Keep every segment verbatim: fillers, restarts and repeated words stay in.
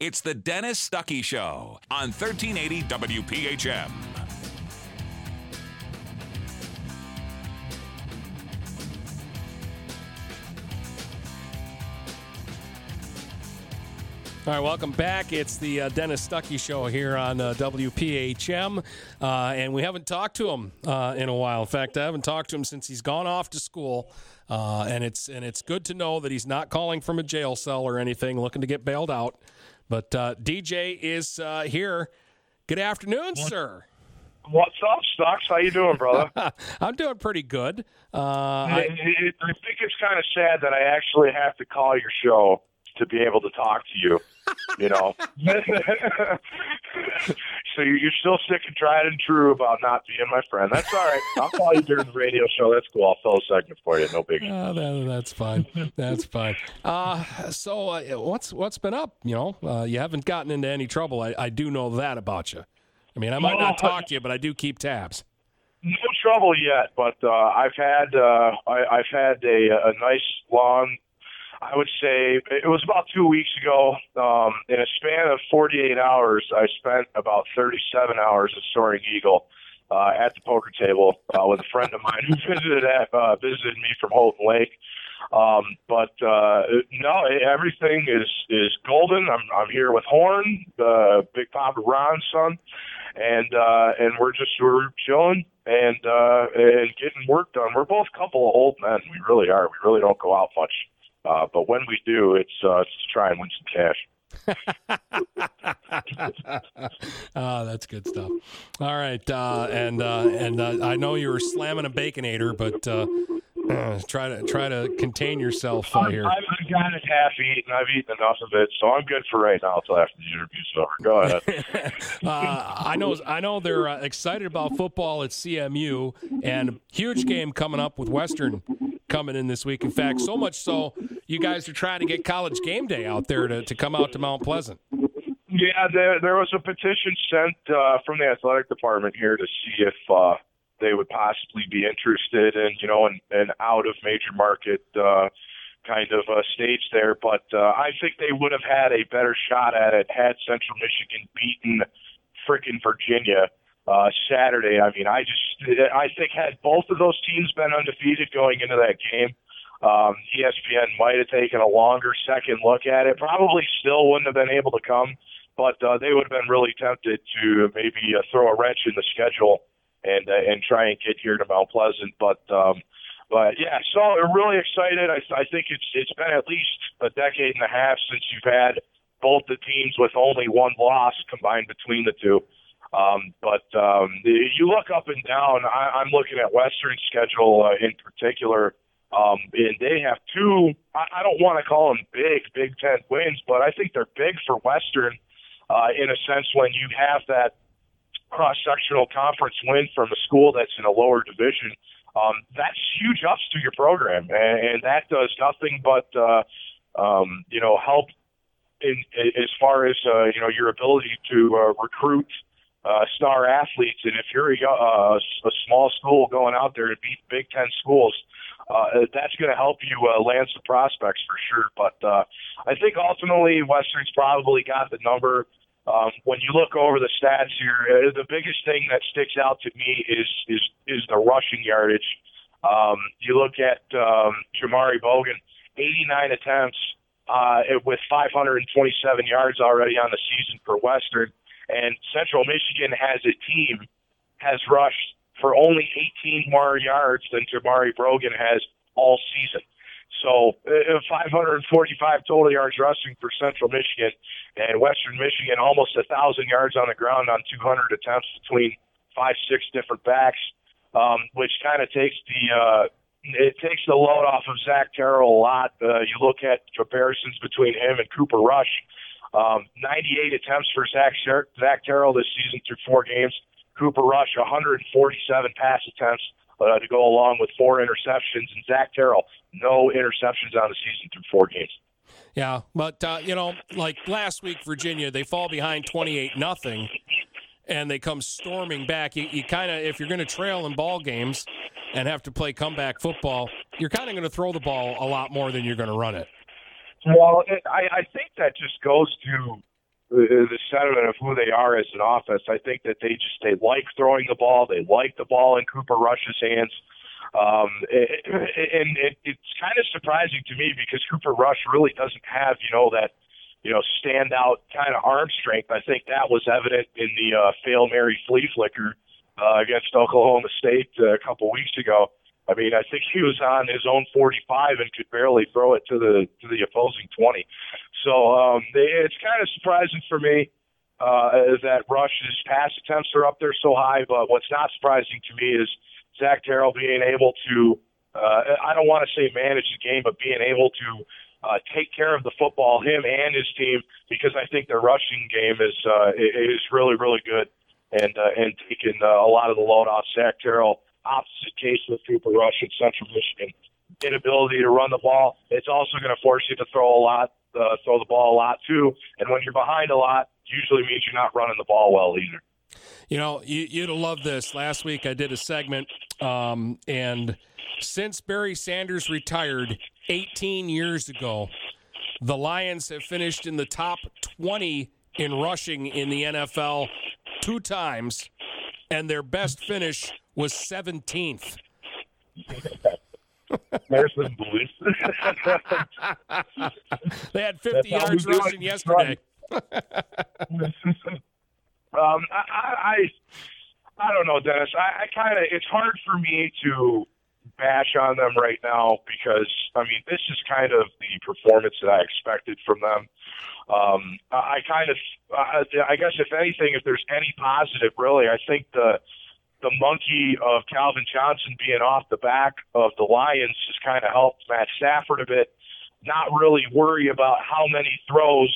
It's the Dennis Stuckey Show on thirteen eighty W P H M. All right, welcome back. It's the uh, Dennis Stuckey Show here on uh, W P H M, uh, and we haven't talked to him uh, in a while. In fact, I haven't talked to him since he's gone off to school, uh, and it's and it's good to know that he's not calling from a jail cell or anything, looking to get bailed out. But uh, D J is uh, here. Good afternoon, what? sir. What's up, Stocks? How you doing, brother? I'm doing pretty good. Uh, I, I, I think it's kind of sad that I actually have to call your show to be able to talk to you, you know. So you're still sick and tried and true about not being my friend. That's all right. I'll call you during the radio show. That's cool. I'll fill a segment for you. No big. Uh, that, that's fine. That's fine. Uh, so uh, what's what's been up? You know, uh, you haven't gotten into any trouble. I, I do know that about you. I mean, I might not talk to you, but I do keep tabs. No trouble yet, but uh, I've had uh, I, I've had a, a nice long. I would say it was about two weeks ago. Um, in a span of forty-eight hours, I spent about thirty-seven hours at Soaring Eagle uh, at the poker table uh, with a friend of mine who visited at, uh, visited me from Houghton Lake. Um, but uh, no, everything is is golden. I'm I'm here with Horn, uh, Big Papa Ron's son, and uh, and we're just we're chilling and uh, and getting work done. We're both a couple of old men. We really are. We really don't go out much. Uh, but when we do, it's, uh, it's to try and win some cash. Oh, that's good stuff. All right, uh, and uh, and uh, I know you were slamming a Baconator, but uh, uh, try to try to contain yourself uh, here. I've got it half eaten. I've eaten enough of it, so I'm good for right now until after the interview's over. Go ahead. uh, I know I know they're uh, excited about football at C M U, and huge game coming up with Western coming in this week. In fact, so much so, you guys are trying to get College Game Day out there to, to come out to Mount Pleasant. Yeah, there, there was a petition sent uh, from the athletic department here to see if uh, they would possibly be interested in, you know, an, an out of major market uh, kind of uh, stage there. But uh, I think they would have had a better shot at it had Central Michigan beaten frickin' Virginia Uh, Saturday. I mean, I just, I think had both of those teams been undefeated going into that game, um, E S P N might have taken a longer second look at it. Probably still wouldn't have been able to come, but uh, they would have been really tempted to maybe uh, throw a wrench in the schedule and uh, and try and get here to Mount Pleasant. But um, but yeah, so we're really excited. I, I think it's it's been at least a decade and a half since you've had both the teams with only one loss combined between the two. Um, but um, you look up and down. I, I'm looking at Western's schedule uh, in particular, um, and they have two. I, I don't want to call them big Big Ten wins, but I think they're big for Western uh, in a sense when you have that cross-sectional conference win from a school that's in a lower division. Um, that's huge ups to your program, and, and that does nothing but uh, um, you know help in, in as far as uh, you know your ability to uh, recruit Uh, star athletes, and if you're a, uh, a small school going out there to beat Big Ten schools, uh, that's going to help you uh, land some prospects for sure. But uh, I think ultimately Western's probably got the number. Um, when you look over the stats here, uh, the biggest thing that sticks out to me is is is the rushing yardage. Um, you look at um, Jamari Bogan, eighty-nine attempts uh, with five hundred twenty-seven yards already on the season for Western. And Central Michigan has a team has rushed for only eighteen more yards than Jamari Brogan has all season. So uh, five hundred forty-five total yards rushing for Central Michigan, and Western Michigan almost one thousand yards on the ground on two hundred attempts between five, six different backs, um, which kind of takes the uh, it takes the load off of Zach Terrell a lot. Uh, you look at comparisons between him and Cooper Rush. Um, ninety-eight attempts for Zach, Zach Terrell this season through four games. Cooper Rush, one hundred forty-seven pass attempts uh, to go along with four interceptions. And Zach Terrell, no interceptions on the season through four games. Yeah, but, uh, you know, like last week, Virginia, they fall behind twenty-eight nothing, and they come storming back. You, you kind of, if you're going to trail in ball games and have to play comeback football, you're kind of going to throw the ball a lot more than you're going to run it. Well, it, I, I think that just goes to the, the sentiment of who they are as an offense. I think that they just they like throwing the ball. They like the ball in Cooper Rush's hands. Um, and it, it's kind of surprising to me because Cooper Rush really doesn't have, you know, that, you know, standout kind of arm strength. I think that was evident in the uh, Fail Mary Flea Flicker uh, against Oklahoma State uh, a couple weeks ago. I mean, I think he was on his own forty-five and could barely throw it to the to the opposing twenty. So um, it's kind of surprising for me uh, that Rush's pass attempts are up there so high. But what's not surprising to me is Zach Terrell being able to, uh, I don't want to say manage the game, but being able to uh, take care of the football, him and his team, because I think their rushing game is uh, is really, really good and uh, and taking uh, a lot of the load off Zach Terrell. Opposite case with Cooper Rush at Central Michigan. Inability to run the ball. It's also going to force you to throw a lot, uh, throw the ball a lot too. And when you're behind a lot, usually means you're not running the ball well either. You know, you, you'd love this. Last week I did a segment, um, and since Barry Sanders retired eighteen years ago, the Lions have finished in the top twenty in rushing in the N F L two times, and their best finish was seventeenth. There's some beliefs. They had fifty yards rushing yesterday. um, I, I, I don't know, Dennis. I, I kind of. It's hard for me to bash on them right now because I mean this is kind of the performance that I expected from them. Um, I, I kind of. I, I guess if anything, if there's any positive, really, I think the. The monkey of Calvin Johnson being off the back of the Lions has kind of helped Matt Stafford a bit, not really worry about how many throws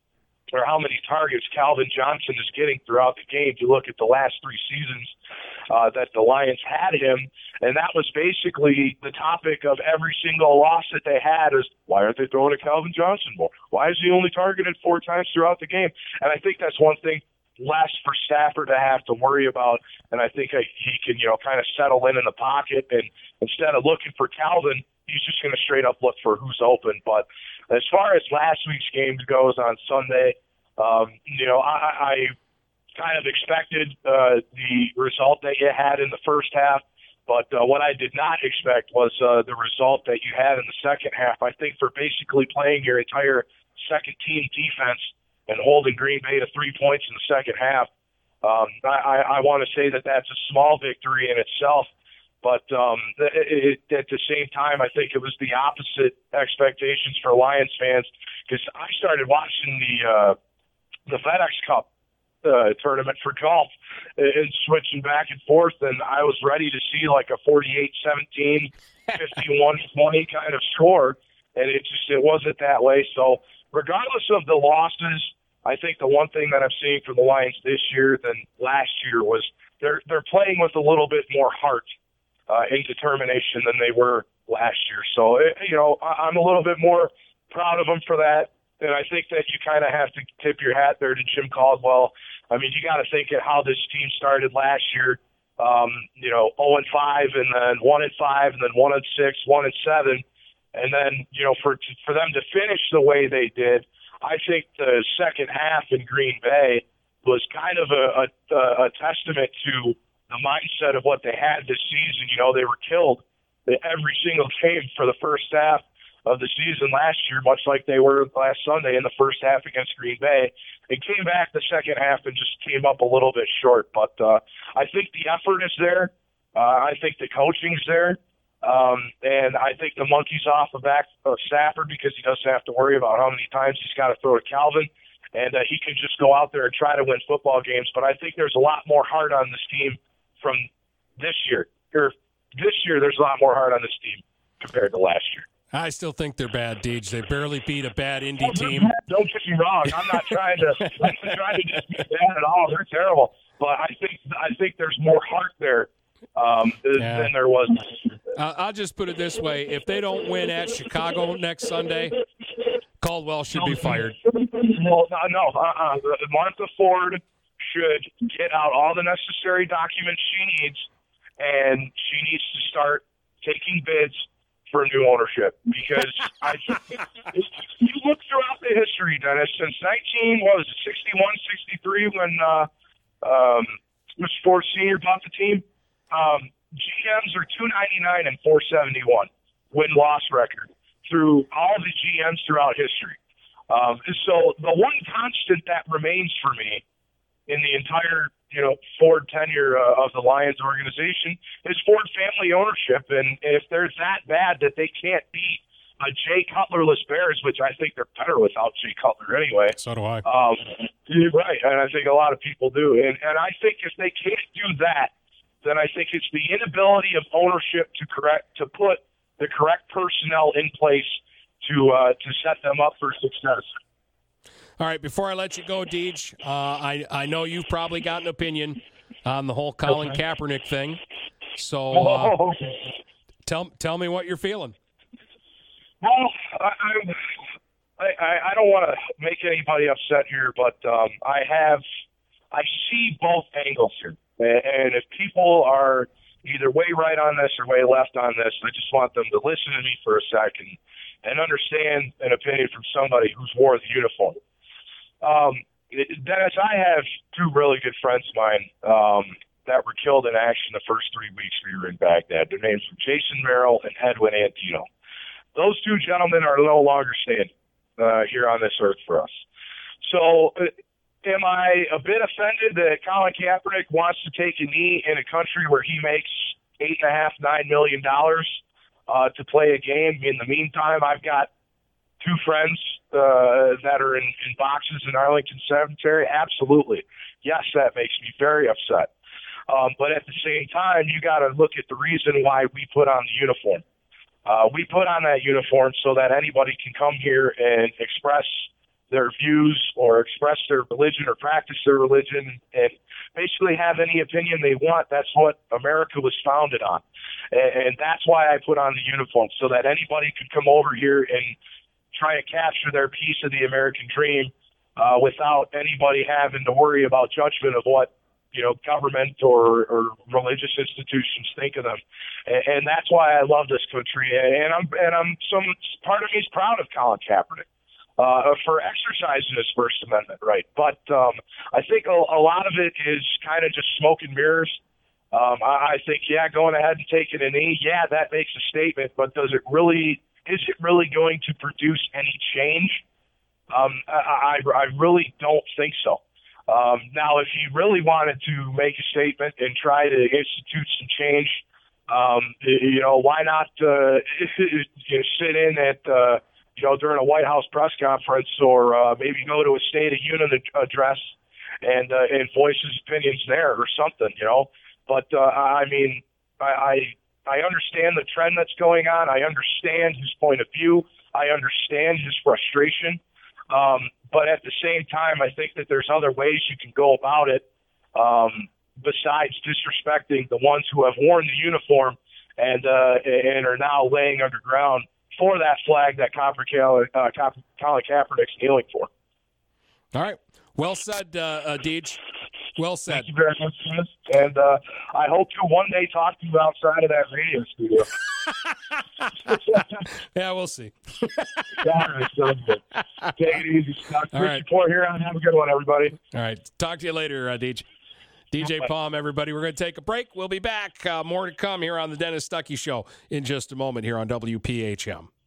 or how many targets Calvin Johnson is getting throughout the game. You look at the last three seasons uh, that the Lions had him, and that was basically the topic of every single loss that they had is, why aren't they throwing to Calvin Johnson more? Why is he only targeted four times throughout the game? And I think that's one thing less for Stafford to have to worry about, and I think he can, you know, kind of settle in in the pocket, and instead of looking for Calvin, he's just going to straight up look for who's open. But as far as last week's game goes on Sunday, um, you know, I, I kind of expected uh, the result that you had in the first half, but uh, what I did not expect was uh, the result that you had in the second half. I think for basically playing your entire second team defense and holding Green Bay to three points in the second half. Um, I, I want to say that that's a small victory in itself, but um, it, it, at the same time, I think it was the opposite expectations for Lions fans because I started watching the uh, the FedEx Cup uh, tournament for golf and switching back and forth, and I was ready to see like a forty-eight seventeen, fifty-one twenty kind of score, and it just it wasn't that way. So regardless of the losses, I think the one thing that I'm seeing from the Lions this year than last year was they're they're playing with a little bit more heart uh, and determination than they were last year. So, it, you know, I, I'm a little bit more proud of them for that. And I think that you kind of have to tip your hat there to Jim Caldwell. I mean, you got to think of how this team started last year. Um, you know, oh and five, and then one and five, and then one and six, one and seven. And then, you know, for for them to finish the way they did, I think the second half in Green Bay was kind of a, a, a testament to the mindset of what they had this season. You know, they were killed every single game for the first half of the season last year, much like they were last Sunday in the first half against Green Bay. They came back the second half and just came up a little bit short. But uh, I think the effort is there. Uh, I think the coaching's there. Um, and I think the monkey's off the back of Stafford because he doesn't have to worry about how many times he's got to throw to Calvin, and uh, he can just go out there and try to win football games. But I think there's a lot more heart on this team from this year. Or this year, there's a lot more heart on this team compared to last year. I still think they're bad, Deej. They barely beat a bad Indy oh, team. Bad. Don't get me wrong. I'm not trying to. I'm not trying to just be bad at all. They're terrible. But I think I think there's more heart there um, yeah. than there was. Uh, I'll just put it this way: if they don't win at Chicago next Sunday, Caldwell should be fired. Well, no, uh-uh. Martha Ford should get out all the necessary documents she needs, and she needs to start taking bids for new ownership because I if you look throughout the history, Dennis, since nineteen what was it, sixty-one, sixty-three when uh, um, Mister Ford Senior bought the team, um, G Ms are two ninety-nine and four seventy-one win-loss record through all the G Ms throughout history. Um, so the one constant that remains for me in the entire, you know, Ford tenure uh, of the Lions organization is Ford family ownership. And if they're that bad that they can't beat a Jay Cutlerless Bears, which I think they're better without Jay Cutler anyway. So do I. Um, you're right, and I think a lot of people do. And, and I think if they can't do that, then I think it's the inability of ownership to correct to put the correct personnel in place to uh, to set them up for success. All right, before I let you go, Deej, uh, I, I know you've probably got an opinion on the whole Colin Okay. Kaepernick thing. So uh, Oh. tell tell me what you're feeling. Well, I, I, I, I don't want to make anybody upset here, but um, I have I see both angles here. And if people are either way right on this or way left on this, I just want them to listen to me for a second and understand an opinion from somebody who's wore the uniform. Um, Dennis, I have two really good friends of mine um, that were killed in action the first three weeks we were in Baghdad. Their names were Jason Merrill and Edwin Antino. Those two gentlemen are no longer standing uh, here on this earth for us. So uh, am I a bit offended that Colin Kaepernick wants to take a knee in a country where he makes eight and a half, nine million dollars uh, to play a game? In the meantime, I've got two friends uh, that are in, in boxes in Arlington Cemetery. Absolutely. Yes, that makes me very upset. Um, but at the same time, you got to look at the reason why we put on the uniform. Uh, we put on that uniform so that anybody can come here and express their views or express their religion or practice their religion and basically have any opinion they want. That's what America was founded on. And, and that's why I put on the uniform, so that anybody could come over here and try to capture their piece of the American dream uh, without anybody having to worry about judgment of what, you know, government or, or religious institutions think of them. And, and that's why I love this country. And I'm, and I'm some part of me is proud of Colin Kaepernick uh, for exercising his First Amendment right. But um, I think a, a lot of it is kind of just smoke and mirrors. Um, I, I think, yeah, going ahead and taking a knee, yeah, that makes a statement, but does it really, is it really going to produce any change? Um, I, I, I really don't think so. Um, now, if he really wanted to make a statement and try to institute some change, um, you know, why not uh, you know, sit in at, uh, you know, during a White House press conference, or uh, maybe go to a State of Union address and uh, and voice his opinions there or something, you know. But, uh, I mean, I, I I understand the trend that's going on. I understand his point of view. I understand his frustration. Um, but at the same time, I think that there's other ways you can go about it um, besides disrespecting the ones who have worn the uniform and uh, and are now laying underground for that flag that Colin uh, Kaepernick's kneeling for. All right. Well said, uh, uh, Deej. Well said. Thank you very much, Dennis. And uh, I hope to one day talk to you outside of that radio studio. Yeah, we'll see. Yeah, take it easy, Scott. All Good right. support here. Have a good one, everybody. All right. Talk to you later, uh, Deej. D J Palm, everybody. We're going to take a break. We'll be back. Uh, more to come here on the Dennis Stuckey Show in just a moment here on W P H M.